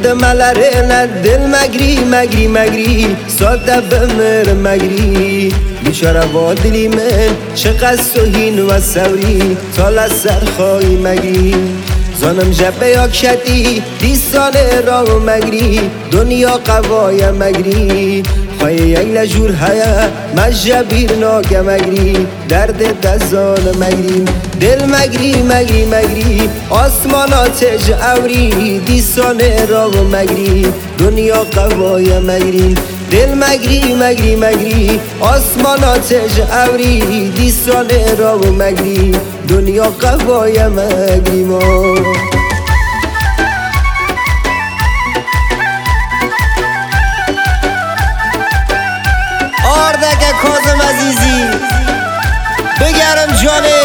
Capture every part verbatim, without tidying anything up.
Yolda malarına dil magri magri magri Sada bemir magri بیچاره با دلی من چقدر سوهین و سوری تال از سرخوی مگری زانم جبه یا کشتی دیستانه را مگری دنیا قوای مگری خواهی یک لجور هیا مجبیر ناگه مگری درد دزان مگری دل مگری مگری مگری آسمانات جعوری دیستانه را مگری دنیا قوای مگری دل مگری مگری مگری آسمانات جعوری دیستانه را مگری دنیا قوای مگری ما آردک کاظم عزیزی بگرم جانه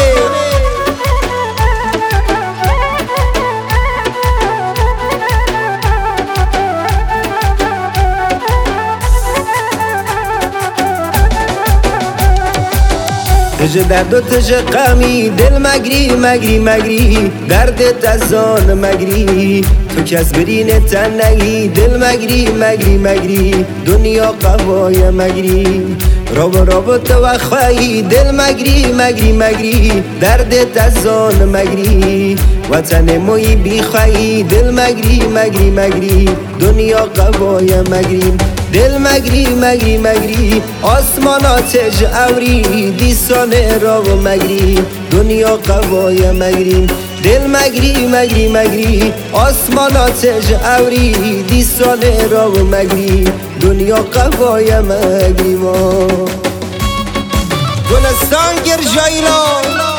تج درد و تج غمی دل مگری مگری مگری درد تزان مگری تو کس برین تنگی دل مگری مگری مگری دنیا قوای مگری راب راب تو خواهی دل مگری مگری مگری درد تزان مگری وطن موی بی خواهی دل مگری مگری مگری دنیا قوای مگری دل مگری مگری مگری آسمانات جعوری دیستانه را و مگری دنیا قوای مگری دل مگری مگری مگری آسمانات جعوری دیستانه را و مگری دنیا قوای مگری ما گلستان گرجایلا